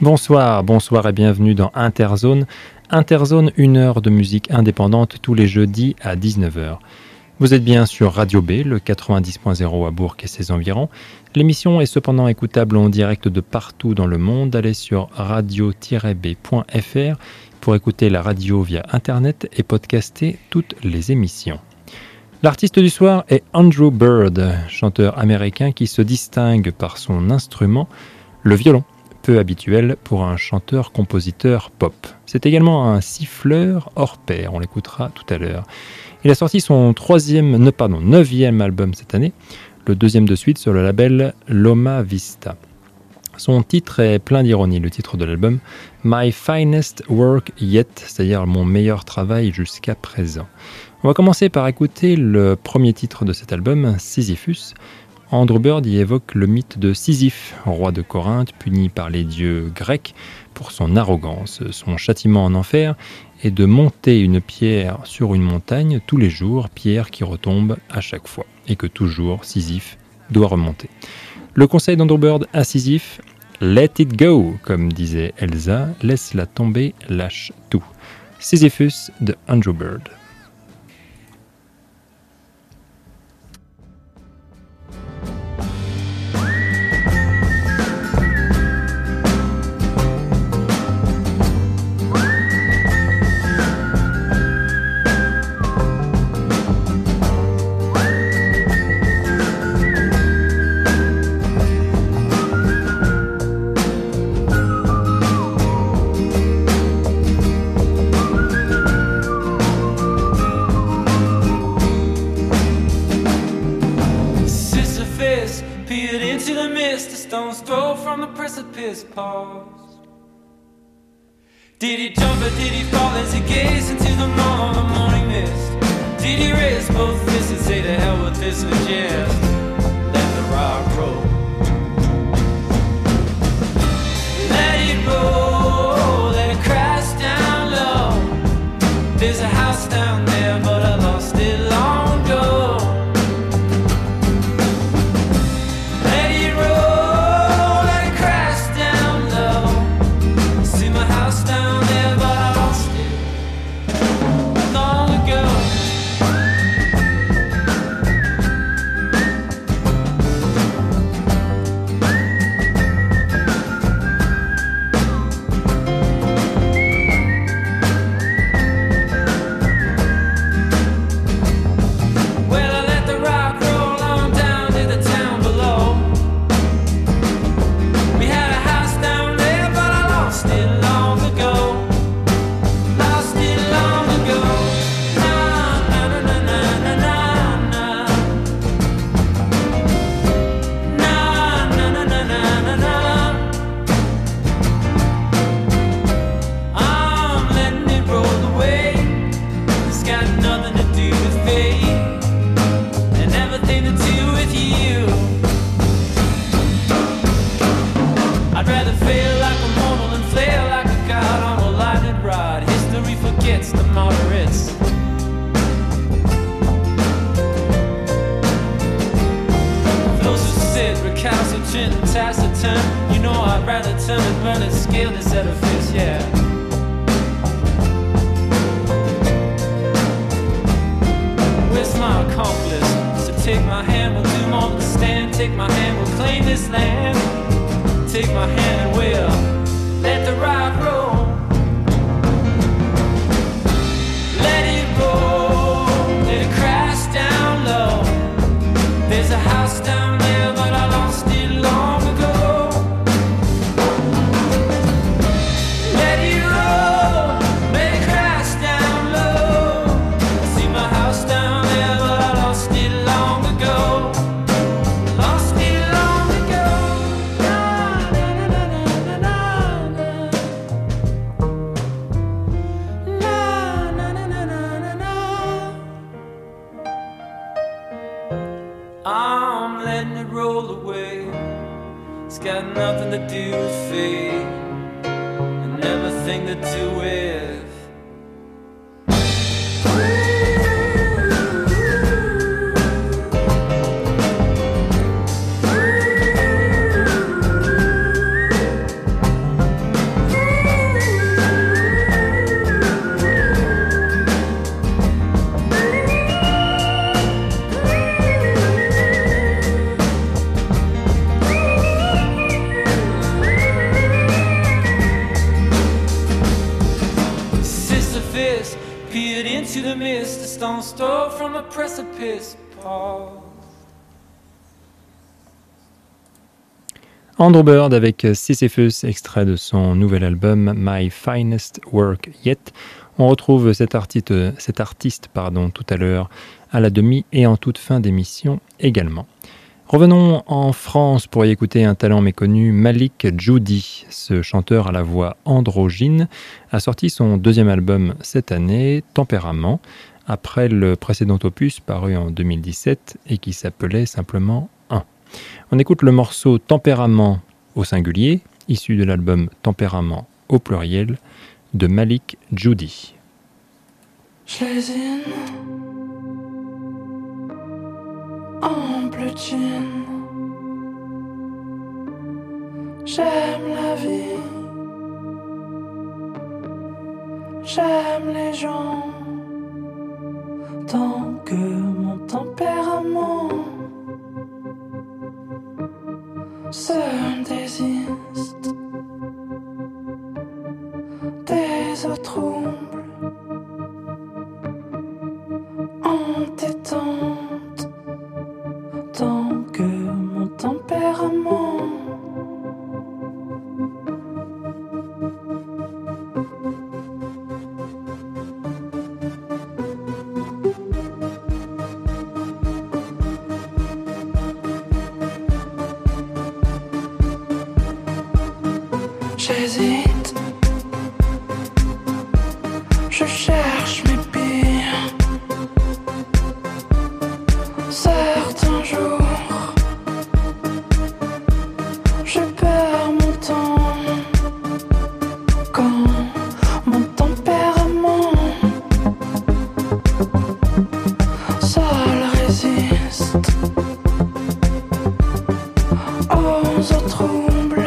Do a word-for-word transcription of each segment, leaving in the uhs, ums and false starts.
Bonsoir, bonsoir et bienvenue dans Interzone. Interzone, une heure de musique indépendante tous les jeudis à dix-neuf heures. Vous êtes bien sur Radio B, le quatre-vingt-dix point zéro à Bourg et ses environs. L'émission est cependant écoutable en direct de partout dans le monde. Allez sur radio tiret b point f r pour écouter la radio via Internet et podcaster toutes les émissions. L'artiste du soir est Andrew Bird, chanteur américain qui se distingue par son instrument, le violon, peu habituel pour un chanteur-compositeur pop. C'est également un siffleur hors pair, on l'écoutera tout à l'heure. Il a sorti son troisième, ne, pardon, neuvième album cette année, le deuxième de suite sur le label Loma Vista. Son titre est plein d'ironie, le titre de l'album « My Finest Work Yet », c'est-à-dire « Mon meilleur travail jusqu'à présent ». On va commencer par écouter le premier titre de cet album, Sisyphus. Andrew Bird y évoque le mythe de Sisyphe, roi de Corinthe, puni par les dieux grecs pour son arrogance. Son châtiment en enfer est de monter une pierre sur une montagne tous les jours, pierre qui retombe à chaque fois, et que toujours Sisyphe doit remonter. Le conseil d'Andrew Bird à Sisyphe, « Let it go », comme disait Elsa, « Laisse-la tomber, lâche tout ». Sisyphus de Andrew Bird. Did he jump or did he fall as he gazed into the morn, the morning mist? Did he raise both fists and say to hell with this and just let the rock roll? Let it roll, let it crash down low. There's a house down there but I lost it long ago. Let it roll, let it crash down low. See my house down taciturn, you know I'd rather turn and burn and scale this edifice, yeah. Where's my accomplice? So take my hand, we'll do more than stand. Take my hand, we'll claim this land. Take my hand and we'll let the rock roll. Let it roll, let it crash down low. There's a house down there but I lost it long ago. Let it roll, let it crash down low. See my house down there but I lost it long ago. Lost it long ago. Na, na, na, na, na, na, na. Na, na, na, na, na, na. I'm letting it roll away. It's got nothing to do with fate and everything to do with into the mist, a stone's throw from a precipice. Pause. Andrew Bird avec Sisyphus, extrait de son nouvel album My Finest Work Yet. On retrouve cet artiste, cet artiste pardon, tout à l'heure à la demi et en toute fin d'émission également. Revenons en France pour y écouter un talent méconnu, Malik Djoudi. Ce chanteur à la voix androgyne a sorti son deuxième album cette année, Tempérament, après le précédent opus paru en deux mille dix-sept et qui s'appelait simplement un. On écoute le morceau Tempérament au singulier, issu de l'album Tempérament au pluriel, de Malik Djoudi. Schlesien en bleu jean, j'aime la vie, j'aime les gens, tant que mon tempérament se désiste des eaux troubles entêtantes, tant que mon tempérament j'hésite, je cherche mes pires. Certains jours, je perds mon temps quand mon tempérament seul résiste aux eaux troubles.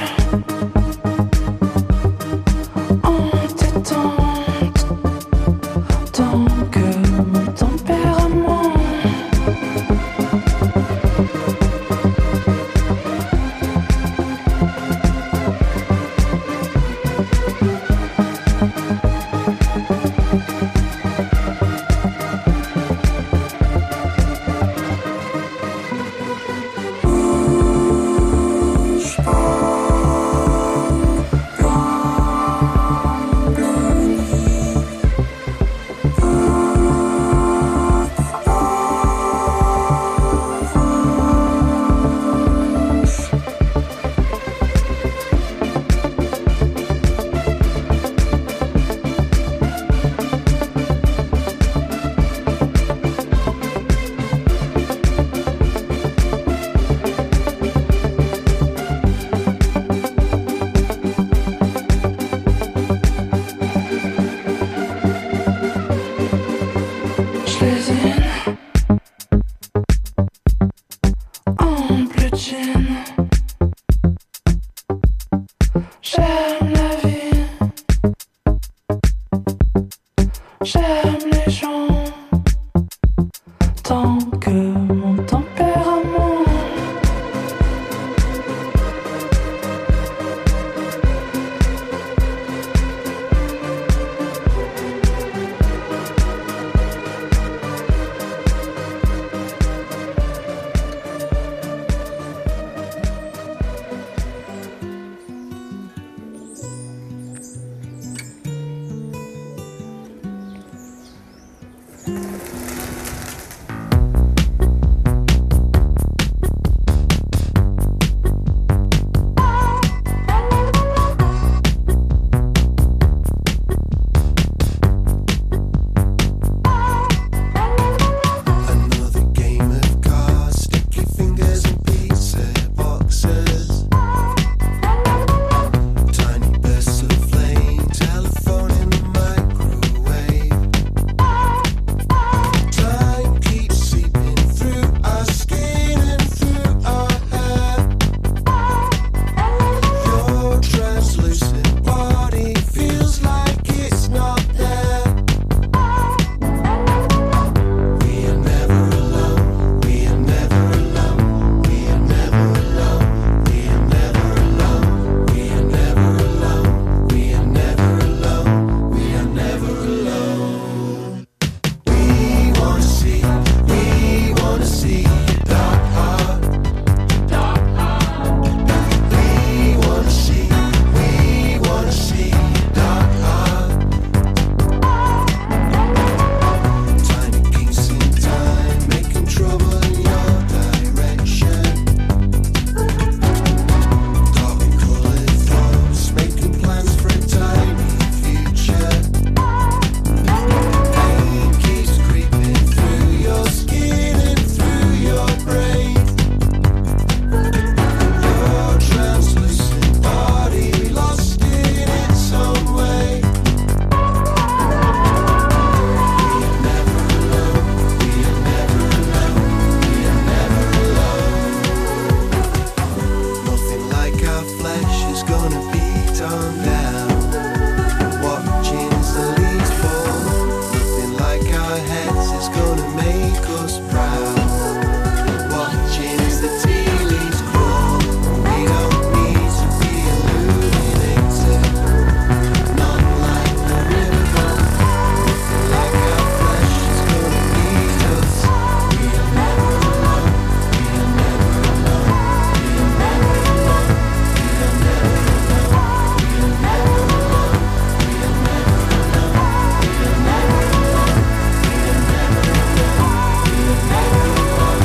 heads is gonna make us proud. Watching as the tea leaves grow. We don't need to be illuminated. Not like the river. Like our flesh is gonna need us. We are never alone. We are never alone. We are never alone. We are never alone. We are never alone. We are never alone. We are never alone. We are never alone. We are never alone.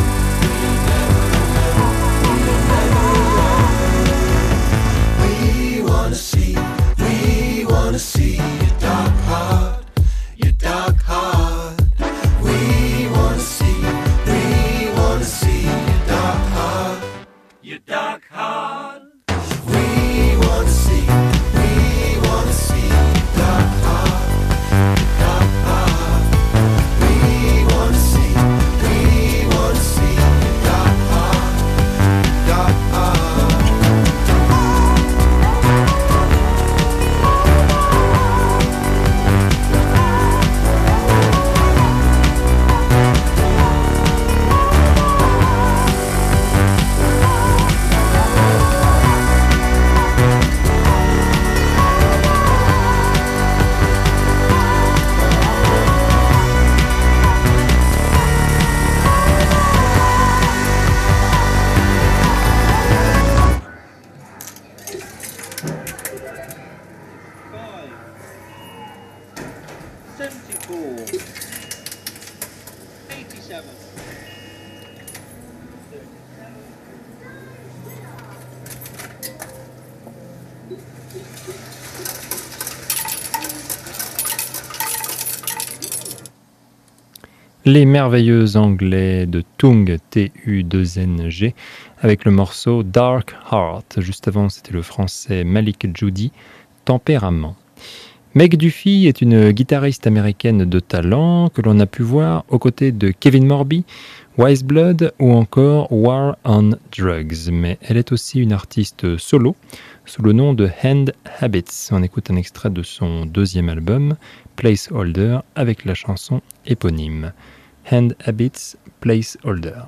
We wanna see, we wanna see your dark heart, your dark heart. We wanna see, we wanna see your dark heart, your dark heart. We wanna see, we wanna see your dark heart, your dark heart. We wanna see, we wanna see your dark heart, dark heart. seventy-four, eighty-seven. Les merveilleux anglais de Tung, T U deux N G, avec le morceau Dark Heart. Juste avant, c'était le français Malik Judy, Tempérament. Meg Duffy est une guitariste américaine de talent que l'on a pu voir aux côtés de Kevin Morby, Wise Blood ou encore War on Drugs. Mais elle est aussi une artiste solo sous le nom de Hand Habits. On écoute un extrait de son deuxième album, Placeholder, avec la chanson éponyme. Hand Habits, Placeholder.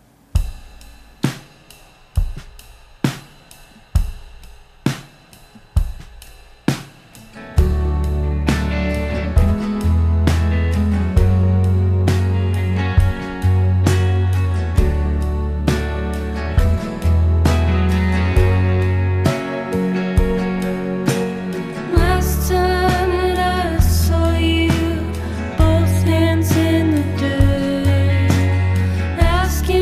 Last time that I saw you, both hands in the dirt, asking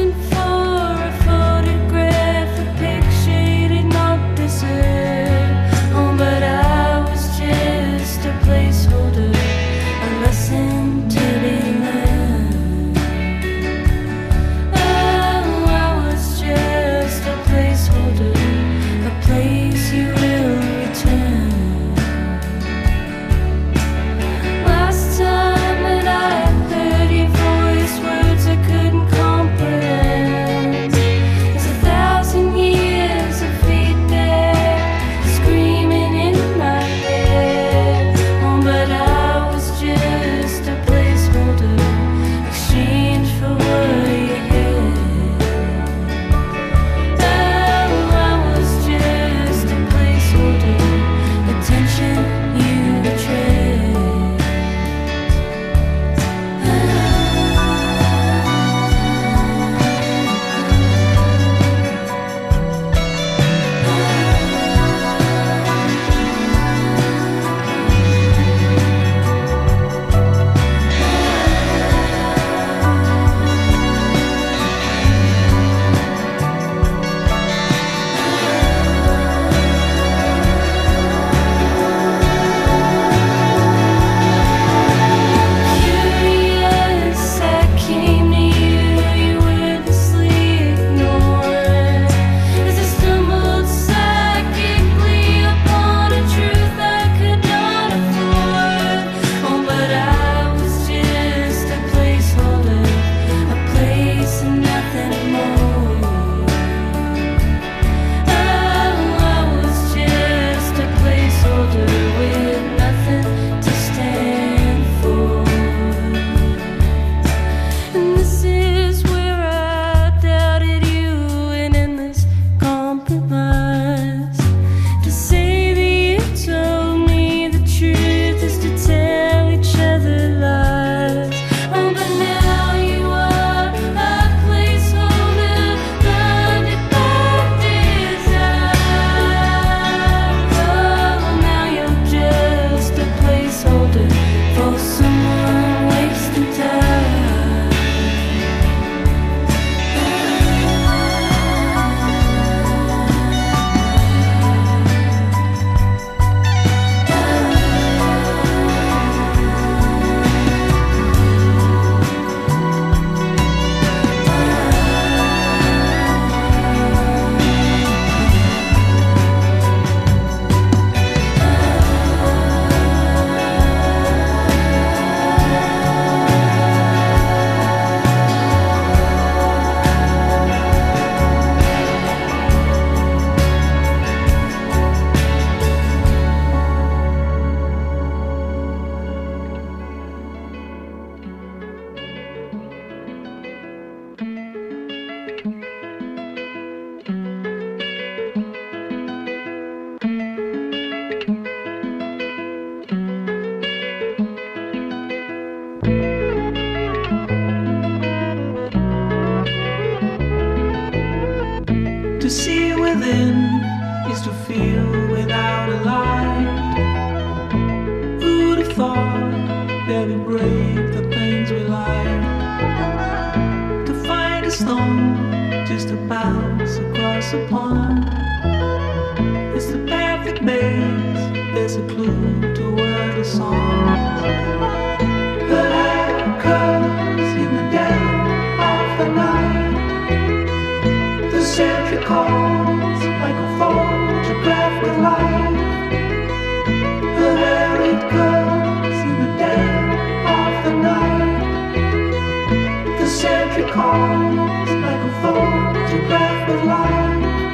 within is to feel without a light. Who'd have thought that we break the things we like? To find a stone just to bounce across a pond. It's the path that makes there's a clue toward a song. The light comes in the dead of the night. The sentry calls like a photograph with light. The air it comes in the dead of the night. The sentry calls like a photograph with light.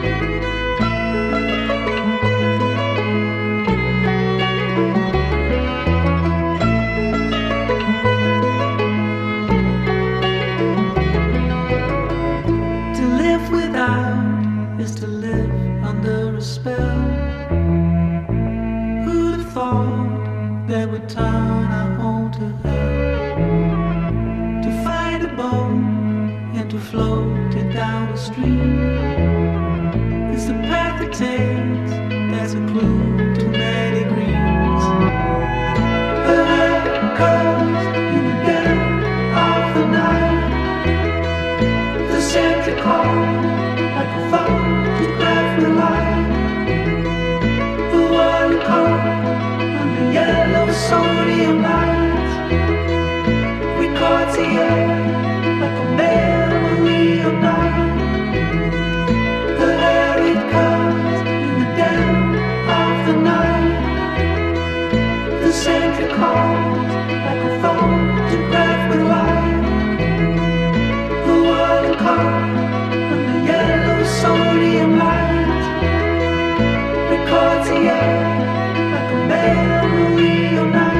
Turn our home to hell. To find a bone and to float it down the stream. It's the path it takes, that's a clue to many dreams. The light comes in the dead of the night. The sentry calls like a photograph with light. The world comes yellow sodium lights. We caught the air like a memory of night. The air it comes in the dead of the night. The sentry calls like a photograph with light. The world comes under yellow sodium lights. We caught the air like a memory of night.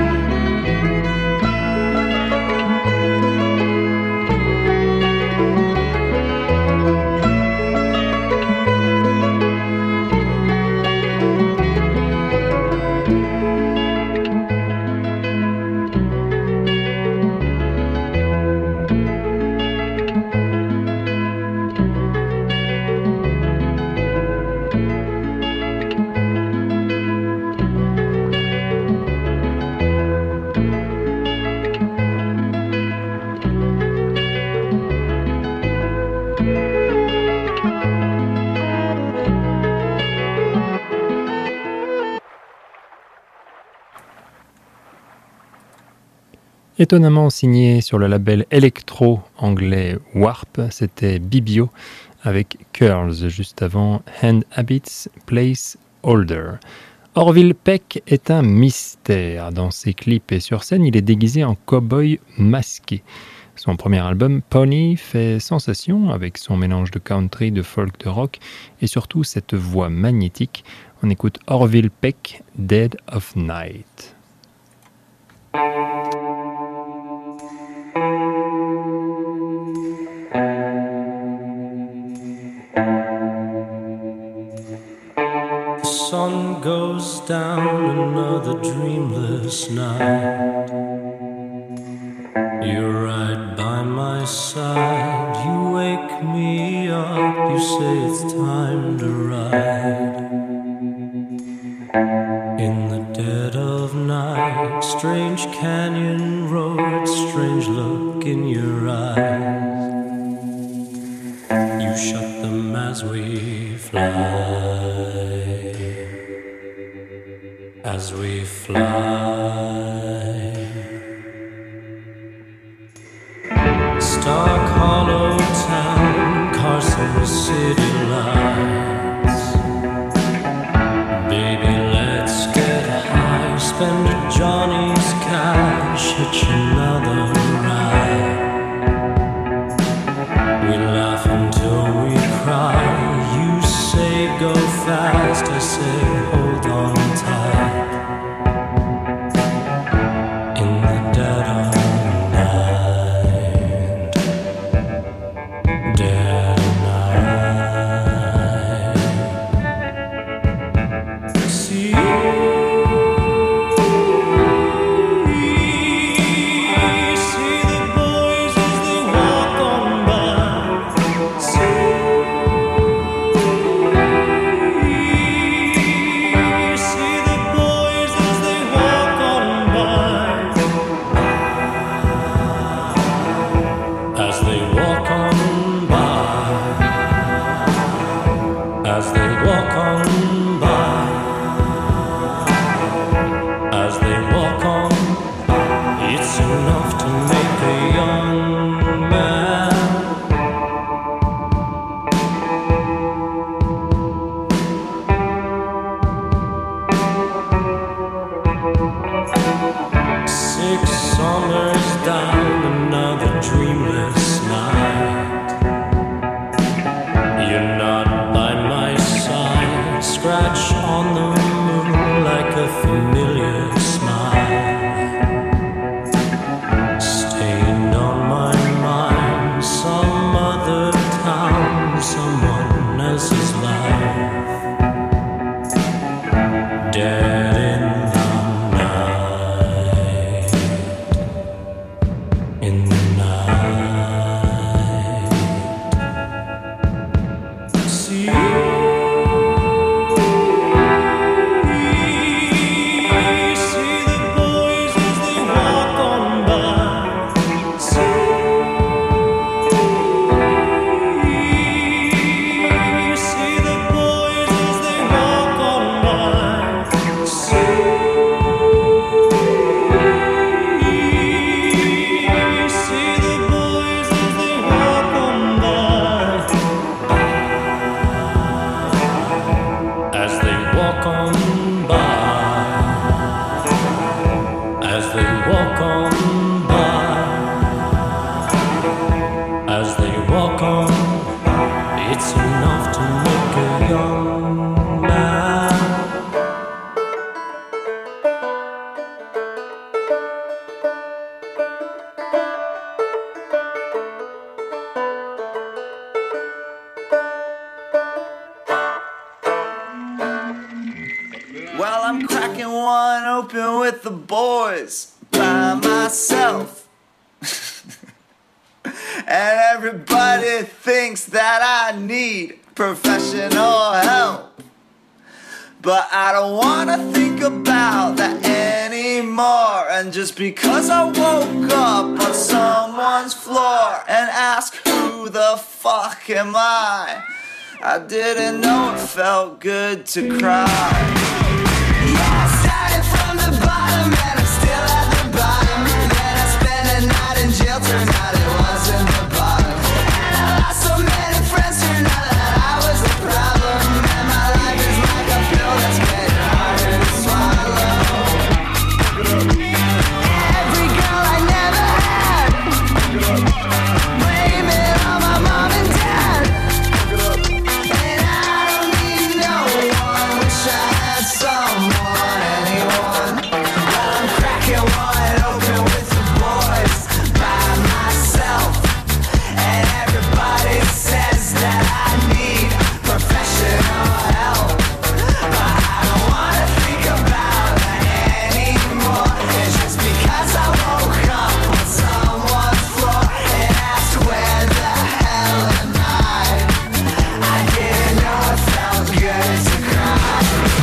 Étonnamment signé sur le label électro anglais Warp, c'était Bibio avec Curls, juste avant Hand Habits Place Holder. Orville Peck est un mystère. Dans ses clips et sur scène, il est déguisé en cow-boy masqué. Son premier album, Pony, fait sensation avec son mélange de country, de folk, de rock et surtout cette voix magnétique. On écoute Orville Peck, Dead of Night. The sun goes down, another dreamless night. You're right by my side, you wake me up, you say it's time to ride. In the dead of night, strange canyon road, strange look in your eyes. You shut them as we fly, as we fly. Stark Hollow Town, Carson City lights. Baby, let's get high, spend a Johnny's cash, hitch another ride. We laugh until we cry. You say go fast, I say hold on tight. In the dead of night, dead of night. See, open with the boys by myself. And everybody thinks that I need professional help. But I don't wanna think about that anymore. And just because I woke up on someone's floor and asked who the fuck am I, I didn't know it felt good to cry. Yeah, I started from the bottom and I'm still at the bottom. Then I spent a night in jail, turns out it wasn't the bottom. And I lost so many friends, turned out that I was the problem. And my life is like a pill that's getting harder to swallow. Every girl I never had, blame it on my mom and dad. And I don't need no one, wish I had someone, anyone. But I'm cracking wide open with the boys by myself. And everybody says that I need professional help. But I don't wanna think about that anymore. It's just because I woke up on someone's floor and asked where the hell am I. I didn't know it felt good to cry.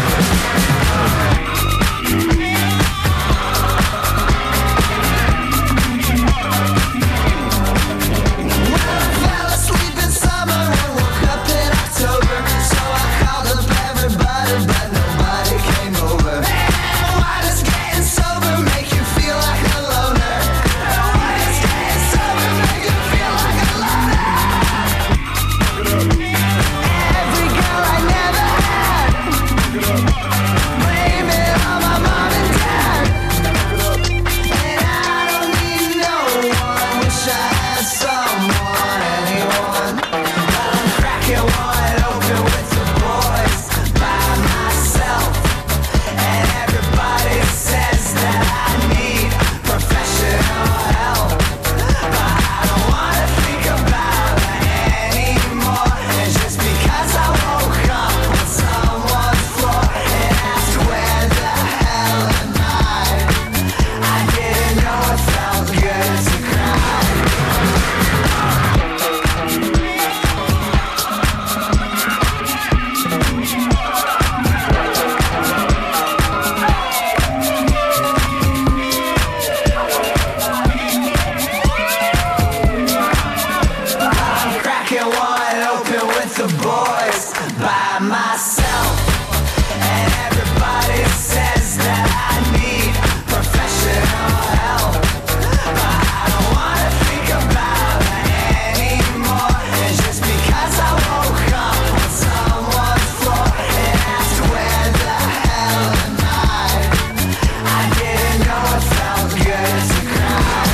Fell asleep in summer and woke up in October. So I called up everybody, but nobody came over. And why does getting sober make you feel like a loner? And why does getting sober make you feel like a loner? Every girl I never had, blame it on my mom and dad. And I don't need no one, wish I had someone, anyone. But I'm cracking wide open with the boys by myself. And everybody says that I need professional help. But I don't wanna think about that anymore. It's just because I woke up on someone's floor and asked where the hell am I. I didn't know it felt good to cry. I'm cracking wide open with the boys by myself. And everybody says that I need professional help. But I don't wanna think about that anymore. It's just because I woke up on someone's floor and asked where the hell am I. I didn't know it felt good to cry.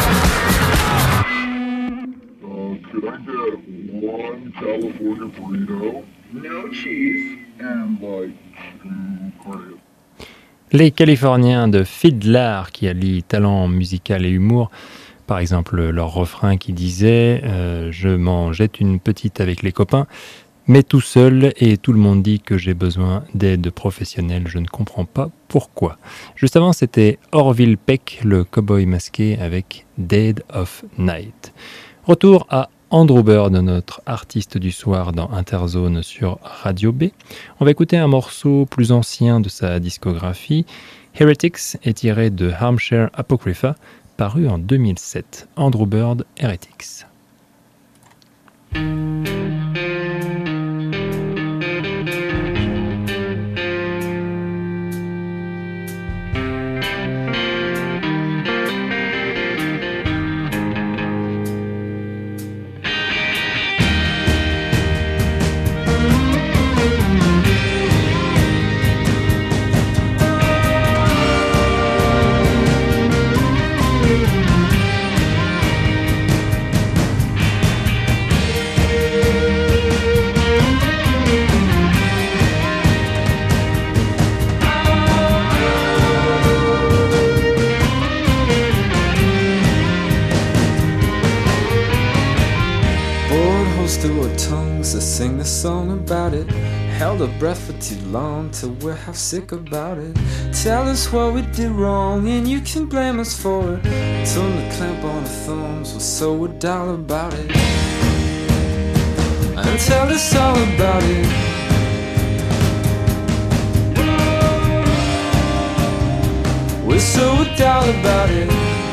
Uh, could I get one California burrito? No cheese. And like two crabs. Les Californiens de Fiddler qui allient talent musical et humour. Par exemple, leur refrain qui disait euh, « Je m'en jette une petite avec les copains, mais tout seul et tout le monde dit que j'ai besoin d'aide professionnelle, je ne comprends pas pourquoi ». Juste avant, c'était Orville Peck, le cowboy masqué avec « Dead of Night ». Retour à Andrew Bird, notre artiste du soir dans Interzone sur Radio B. On va écouter un morceau plus ancien de sa discographie. Heretics est tiré de Hampshire Apocrypha, paru en deux mille sept. Andrew Bird, Heretics. Sing the song about it. Held our breath for too long till we're half sick about it. Tell us what we did wrong and you can blame us for it. Turn the clamp on our thumbs, we're so dull about it. And tell us all about it. We're so dull about it.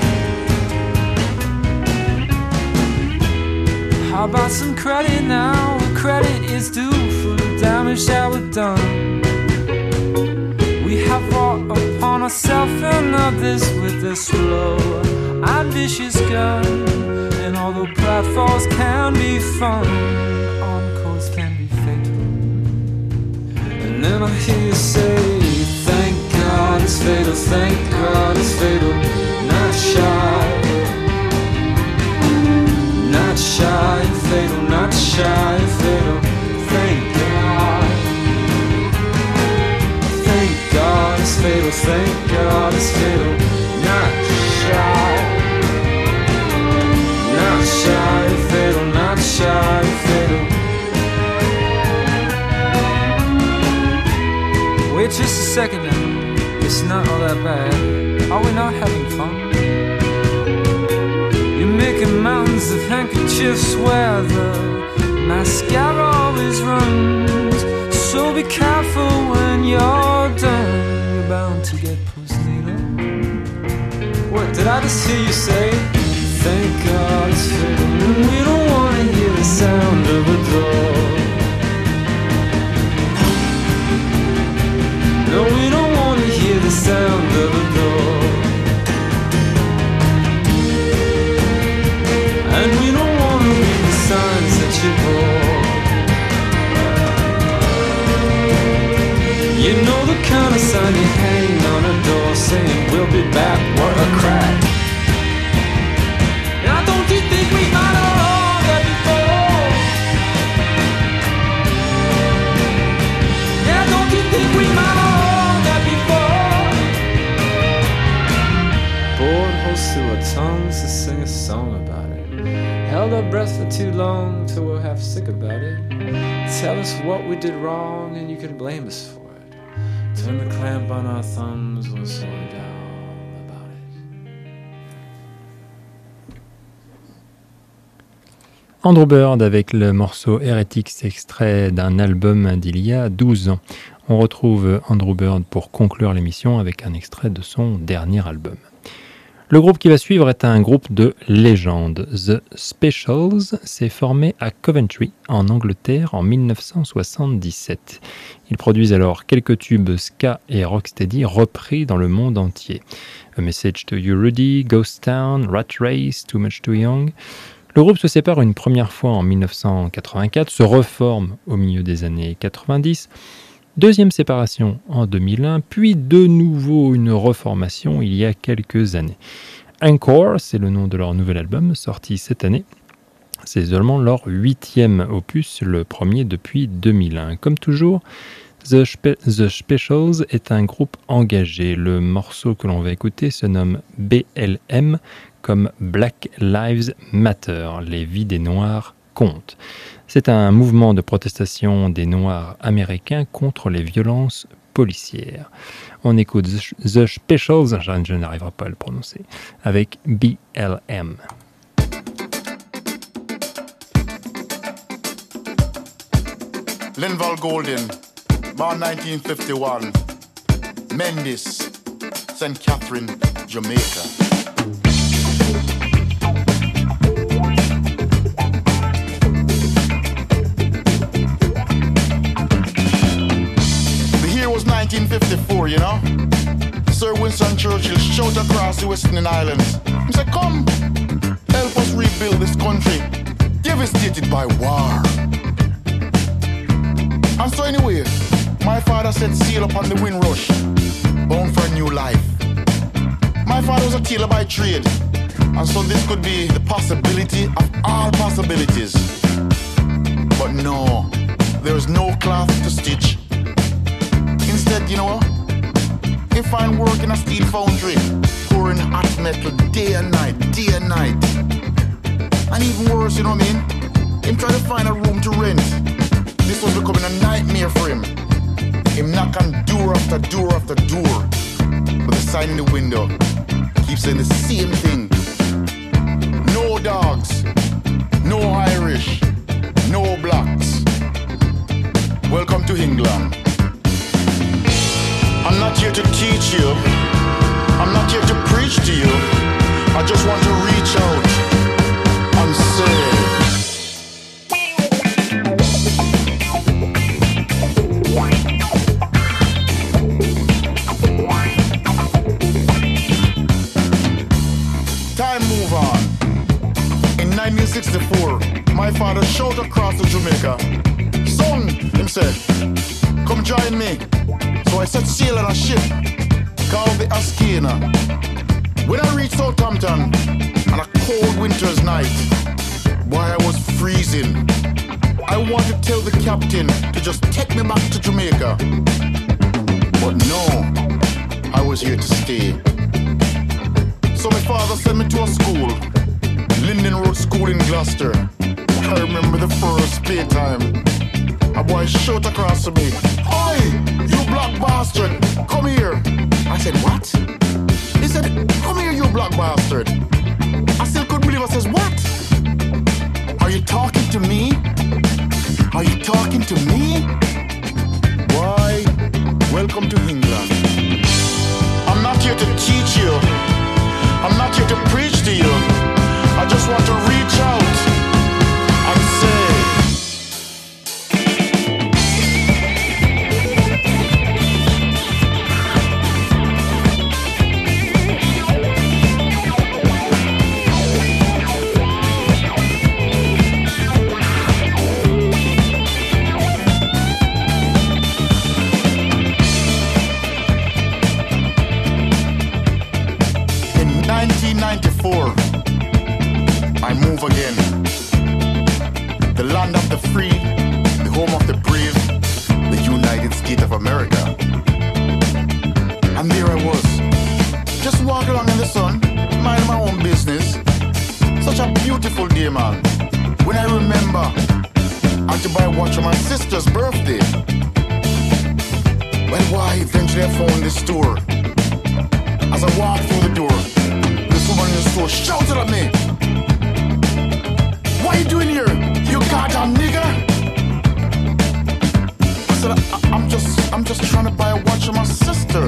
How about some credit now? Credit is due for the damage that we've done. We have brought upon ourselves and others with a slow, ambitious gun. And although platforms can be fun, encores can be fatal. And then I hear you say, thank God it's fatal, thank God it's fatal. Not shy, not shy, fatal, not shy, fatal. Thank God, thank God it's fatal, thank God it's fatal. Not shy, not shy, fatal, not shy, fatal. Wait just a second now, it's not all that bad. Are we not having fun? You're making mountains of handkerchiefs where the mascara always runs. So be careful when you're done. You're bound to get pussed needle. What did I just hear you say? Thank God it's fatal. We don't want to hear the sound of a door. No, we don't want to hear the sound of a door. And we don't want to read the signs that you bore. You know the kind of sign you hang on a door saying we'll be back, what a crack. Now don't you think we might have all that before? Yeah, don't you think we might have all that before? Bored holes through our tongues to sing a song about it. Held our breath for too long till we're half sick about it. Tell us what we did wrong and you can blame us for it. Turn the clamp on our thumbs, we'll sort it out about it. Andrew Bird avec le morceau Heretics, extrait d'un album d'il y a douze ans. On retrouve Andrew Bird pour conclure l'émission avec un extrait de son dernier album. Le groupe qui va suivre est un groupe de légende. The Specials s'est formé à Coventry, en Angleterre, en dix-neuf cent soixante-dix-sept. Ils produisent alors quelques tubes ska et rocksteady repris dans le monde entier. A Message to You Rudy, Ghost Town, Rat Race, Too Much Too Young. Le groupe se sépare une première fois en dix-neuf cent quatre-vingt-quatre, se reforme au milieu des années quatre-vingt-dix. Deuxième séparation en deux mille un, puis de nouveau une reformation il y a quelques années. Encore, c'est le nom de leur nouvel album, sorti cette année. C'est seulement leur huitième opus, le premier depuis deux mille un. Comme toujours, The, Spe- The Specials est un groupe engagé. Le morceau que l'on va écouter se nomme B L M, comme Black Lives Matter, les vies des Noirs comptent. C'est un mouvement de protestation des Noirs américains contre les violences policières. On écoute The Specials, je n'arriverai pas à le prononcer, avec B L M. Linval Golden, born nineteen fifty-one, Mendes, Saint Catherine, Jamaica. nineteen fifty-four, you know, Sir Winston Churchill shouted across the West Indian Islands. He said, come, help us rebuild this country devastated by war. And so anyway, my father set sail upon the Windrush, bound for a new life. My father was a tailor by trade, and so this could be the possibility of all possibilities. But no, there's no cloth to stitch. Instead, you know, he find work in a steel foundry, pouring hot metal day and night, day and night. And even worse, you know what I mean? Him try to find a room to rent. this was becoming a nightmare for him. Him knock on door after door after door. But the sign in the window keeps saying the same thing. No dogs, no Irish, no blacks. Welcome to England. I'm not here to teach you. I'm not here to preach to you. I just want to reach out and say, time move on. In nineteen sixty-four, my father showed across to Jamaica. Son, him said, come join me. So I set sail on a ship called the Askina. When I reached Southampton on a cold winter's night, boy, I was freezing. I wanted to tell the captain to just take me back to Jamaica. But no, I was here to stay. So my father sent me to a school, Linden Road School in Gloucester. I remember the first playtime. A boy shot across to me, "Oi, you black bastard, come here." I said, "What?" He said, "Come here, you black bastard." I still couldn't believe it. I says, "What? Are you talking to me? Are you talking to me?" Why, welcome to England. I'm not here to teach you. I'm not here to preach to you. I just want to reach out and say, nineteen ninety-four, I move again. The land of the free, the home of the brave, the United States of America. And there I was, just walking along in the sun, minding my own business. Such a beautiful day, man. When I remember, I had to buy a watch for my sister's birthday. Well, why, eventually I found this store. As I walked through the door, this woman in the store shouted at me, "What are you doing here, you goddamn nigger?" I said, I, I'm just, I'm just trying to buy a watch for my sister.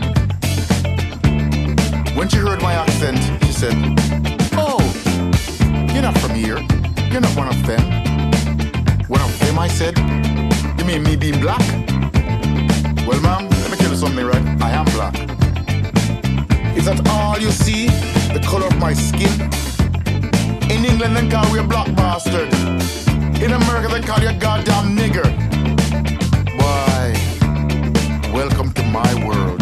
When she heard my accent, she said, "Oh, you're not from here. You're not one of them." One of them, I said. "You mean me being black?" "Well, ma'am, let me tell you something, right? I am black." "Is that all you see? The color of my skin? In England, they call you a black bastard. In America, they call you a goddamn nigger." Why, welcome to my world.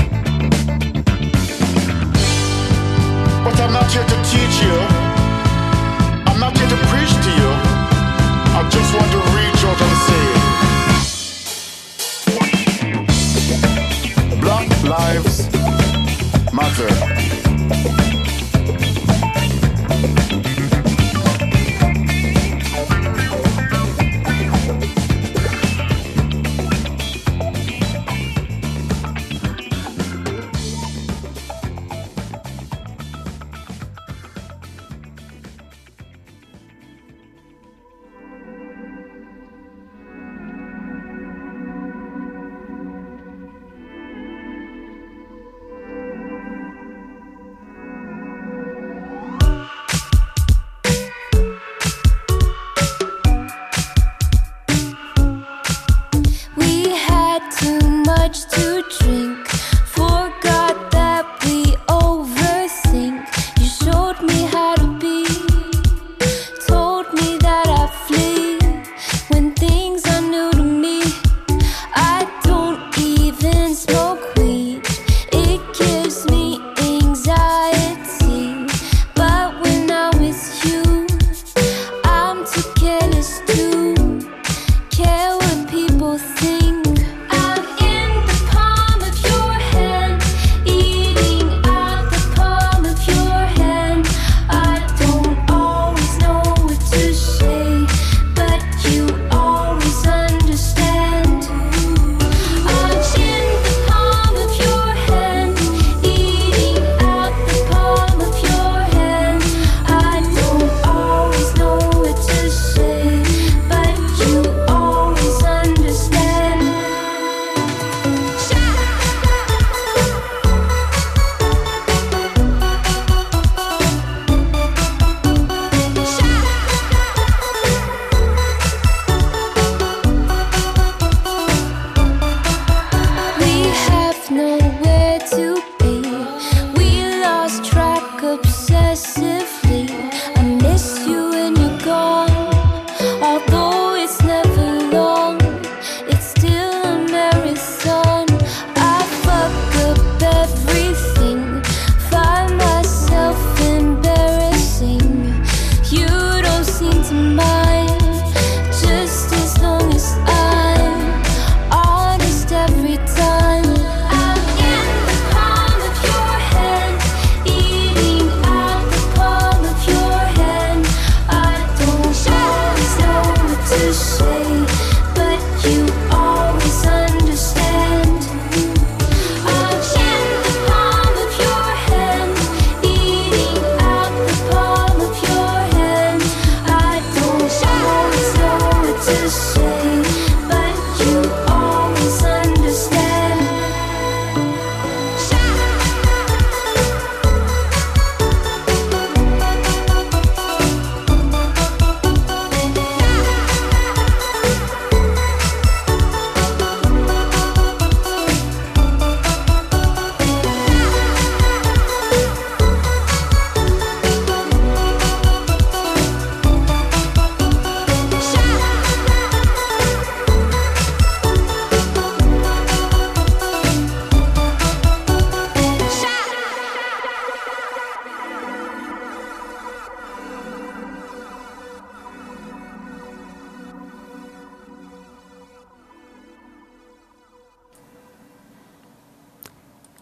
But I'm not here to teach you. I'm not here to preach to you. I just want to reach out and say, Black lives matter.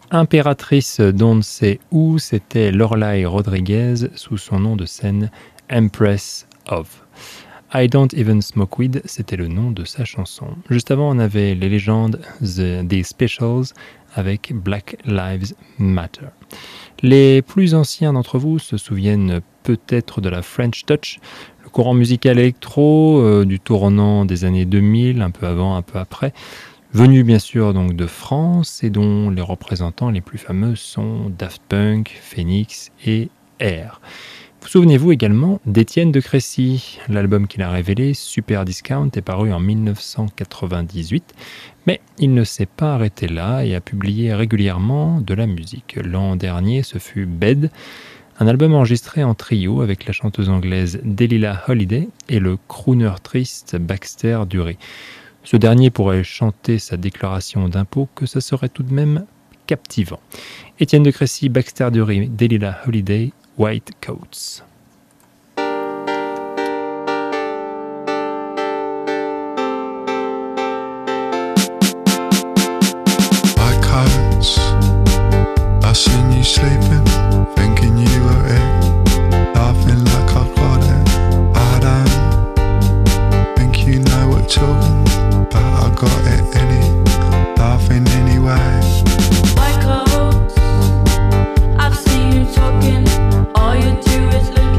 Impératrice Don't Say Who, c'était Lorelai Rodriguez sous son nom de scène Empress of. I Don't Even Smoke Weed, c'était le nom de sa chanson. Juste avant, on avait les légendes The, The Specials avec Black Lives Matter. Les plus anciens d'entre vous se souviennent peut-être de la French Touch, le courant musical électro euh, du tournant des années deux mille, un peu avant, un peu après, venu bien sûr donc de France et dont les représentants les plus fameux sont Daft Punk, Phoenix et Air. Vous souvenez-vous également d'Étienne de Crécy. L'album qu'il a révélé, Super Discount, est paru en dix-neuf cent quatre-vingt-dix-huit, mais il ne s'est pas arrêté là et a publié régulièrement de la musique. L'an dernier, ce fut Bed, un album enregistré en trio avec la chanteuse anglaise Delilah Holiday et le crooner triste Baxter Dury. Ce dernier pourrait chanter sa déclaration d'impôt que ça serait tout de même captivant. Étienne de Crécy, Baxter Dury, Delilah Holiday, White Coats. White coats, I seen you sleeping, thinking you were it, laughing like I got it. I don't think you know what talking, but I got it any, laughing anyway. White coats, I've seen you talking. All you do is look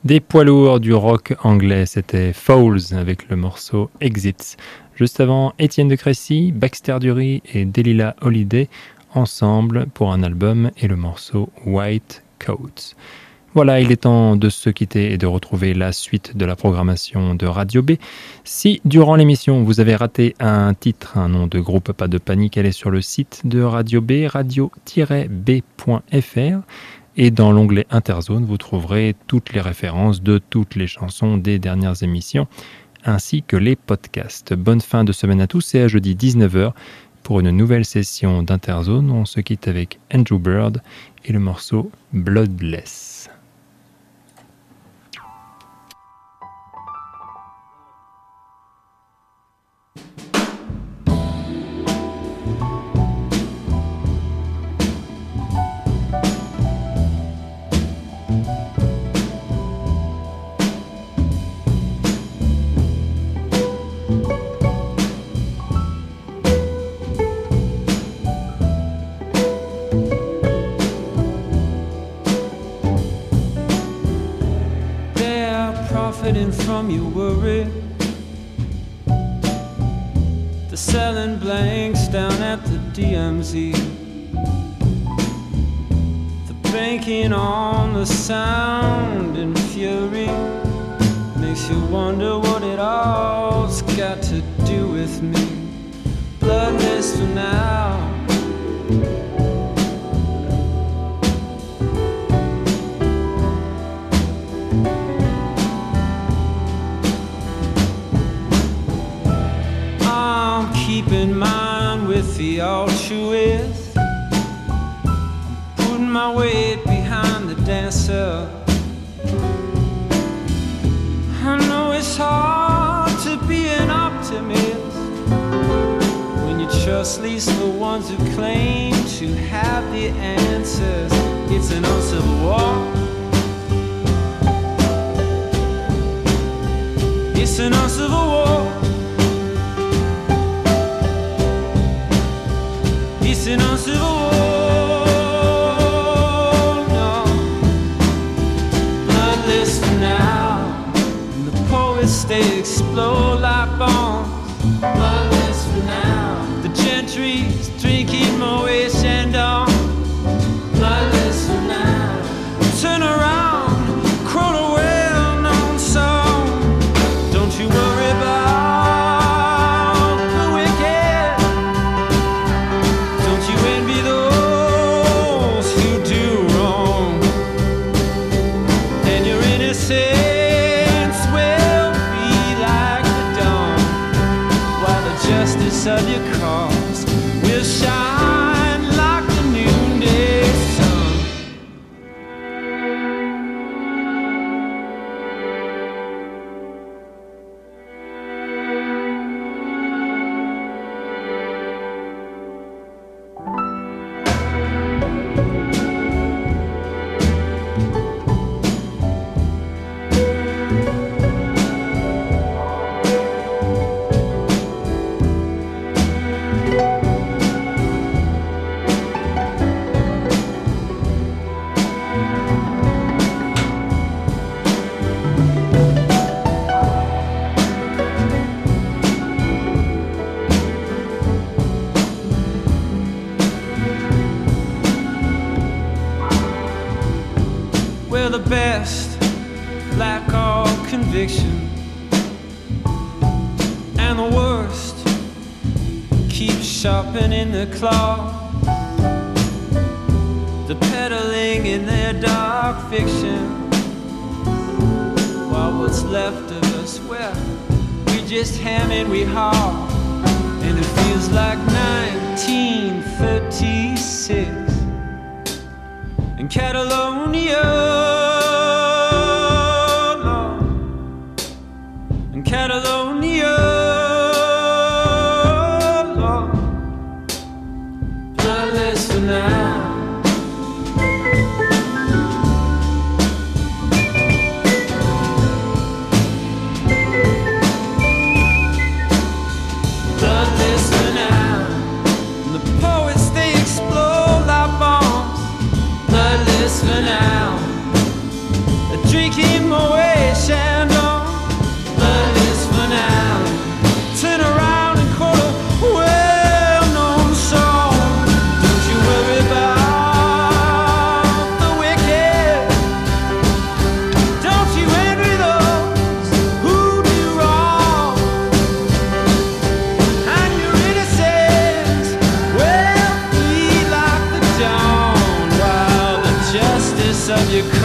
Des poids lourds du rock anglais, c'était Fowls avec le morceau Exits. Juste avant, Étienne de Crécy, Baxter Dury et Delilah Holiday ensemble pour un album et le morceau White Coats. Voilà, il est temps de se quitter et de retrouver la suite de la programmation de Radio B. Si, durant l'émission, vous avez raté un titre, un nom de groupe, pas de panique, allez sur le site de Radio B, radio tiret b point f r. Et dans l'onglet Interzone, vous trouverez toutes les références de toutes les chansons des dernières émissions, ainsi que les podcasts. Bonne fin de semaine à tous et à jeudi dix-neuf heures pour une nouvelle session d'Interzone. On se quitte avec Andrew Bird et le morceau Bloodless. From your worry, the selling blanks down at the D M Z, the banking on the sound and fury makes you wonder what it all's got to do with me. Bloodless for now. Keep in mind with the altruist, I'm putting my weight behind the dancer. I know it's hard to be an optimist when you trust least the ones who claim to have the answers. It's an uncivil war. It's an uncivil war. It's an uncivil war, no. Bloodless for now, and the poets they explode like bombs. Bloodless for now, the gentry's drinking Moet Chandon. Bloodless for now, turn around, quote a well-known song. Don't you worry about of your cause will shine like the noonday sun. The best lack all conviction, and the worst keep sharpening the claw. The peddling in their dark fiction, while what's left of us, well, we just ham and we haul, and it feels like nineteen thirty-six in Catalonia. Catalonia, Lord. Bloodless for now. Bloodless for now. And the poets they explode like bombs. Bloodless for of your